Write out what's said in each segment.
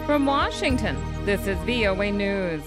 From Washington, this is VOA News.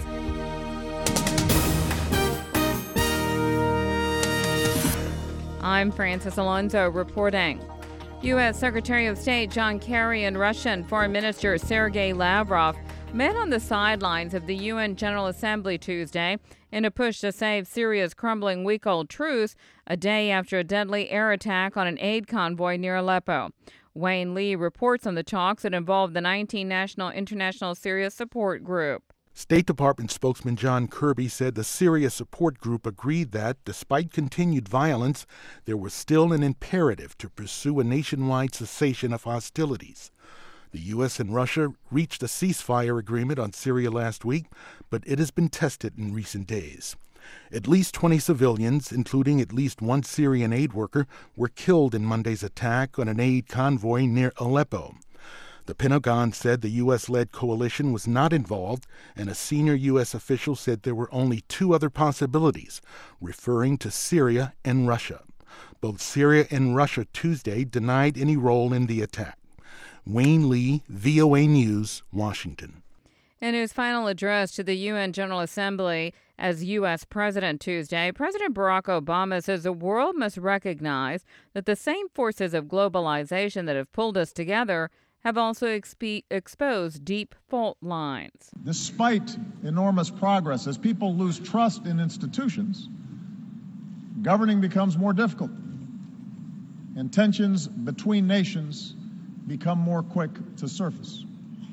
I'm Francis Alonso reporting. U.S. Secretary of State John Kerry and Russian Foreign Minister Sergei Lavrov met on the sidelines of the UN General Assembly Tuesday in a push to save Syria's crumbling week-old truce a day after a deadly air attack on an aid convoy near Aleppo. Wayne Lee reports on the talks that involved the 19 National International Syria Support Group. State Department spokesman John Kirby said the Syria Support Group agreed that, despite continued violence, there was still an imperative to pursue a nationwide cessation of hostilities. The U.S. and Russia reached a ceasefire agreement on Syria last week, but it has been tested in recent days. At least 20 civilians, including at least one Syrian aid worker, were killed in Monday's attack on an aid convoy near Aleppo. The Pentagon said the U.S.-led coalition was not involved, and a senior U.S. official said there were only two other possibilities, referring to Syria and Russia. Both Syria and Russia Tuesday denied any role in the attack. Wayne Lee, VOA News, Washington. In his final address to the UN General Assembly as U.S. President Tuesday, President Barack Obama says the world must recognize that the same forces of globalization that have pulled us together have also exposed deep fault lines. Despite enormous progress, as people lose trust in institutions, governing becomes more difficult, and tensions between nations become more quick to surface.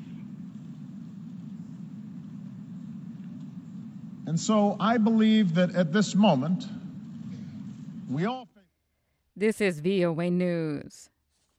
And so I believe that at this moment, we all face... This is VOA News.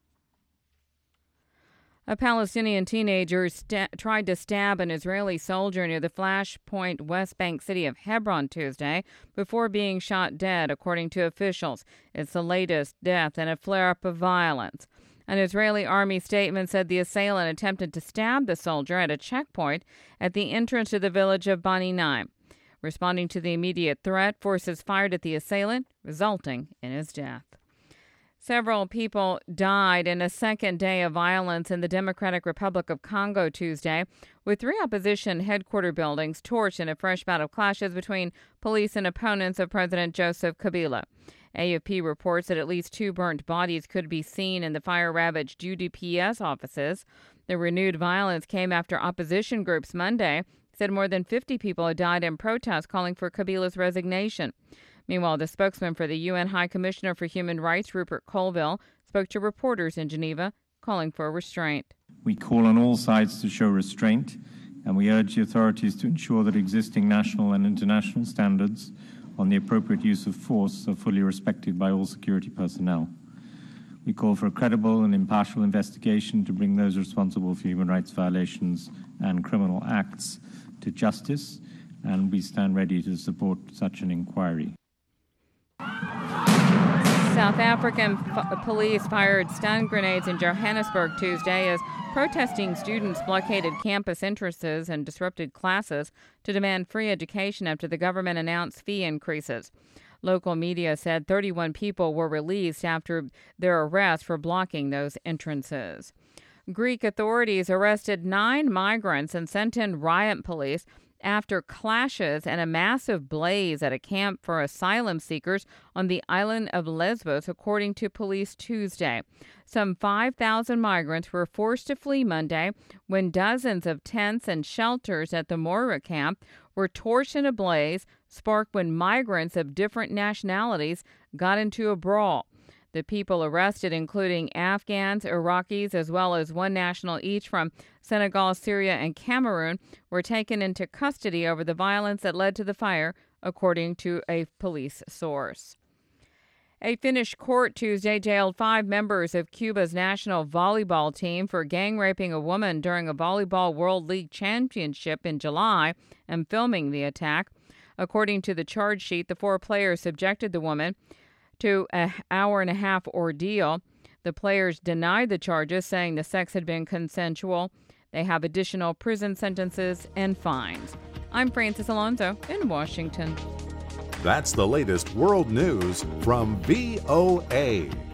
A Palestinian teenager tried to stab an Israeli soldier near the Flashpoint West Bank city of Hebron Tuesday before being shot dead, according to officials. It's the latest death in a flare-up of violence. An Israeli army statement said the assailant attempted to stab the soldier at a checkpoint at the entrance to the village of Bani Naim. Responding to the immediate threat, forces fired at the assailant, resulting in his death. Several people died in a second day of violence in the Democratic Republic of Congo Tuesday, with 3 opposition headquarters buildings torched in a fresh bout of clashes between police and opponents of President Joseph Kabila. AFP reports that at least 2 burnt bodies could be seen in the fire-ravaged UDPS offices. The renewed violence came after opposition groups Monday said more than 50 people had died in protests calling for Kabila's resignation. Meanwhile, the spokesman for the UN High Commissioner for Human Rights, Rupert Colville, spoke to reporters in Geneva, calling for restraint. We call on all sides to show restraint, and we urge the authorities to ensure that existing national and international standards on the appropriate use of force are fully respected by all security personnel. We call for a credible and impartial investigation to bring those responsible for human rights violations and criminal acts to justice, and we stand ready to support such an inquiry. South African police fired stun grenades in Johannesburg Tuesday as protesting students blockaded campus entrances and disrupted classes to demand free education after the government announced fee increases. Local media said 31 people were released after their arrest for blocking those entrances. Greek authorities arrested 9 migrants and sent in riot police after clashes and a massive blaze at a camp for asylum seekers on the island of Lesbos, according to police Tuesday. Some 5,000 migrants were forced to flee Monday when dozens of tents and shelters at the Moria camp were torched in a blaze sparked when migrants of different nationalities got into a brawl. The people arrested, including Afghans, Iraqis, as well as one national each from Senegal, Syria, and Cameroon, were taken into custody over the violence that led to the fire, according to a police source. A Finnish court Tuesday jailed 5 members of Cuba's national volleyball team for gang-raping a woman during a Volleyball World League Championship in July and filming the attack. According to the charge sheet, the 4 players subjected the woman to an hour-and-a-half ordeal. The players denied the charges, saying the sex had been consensual. They have additional prison sentences and fines. I'm Francis Alonso in Washington. That's the latest world news from VOA.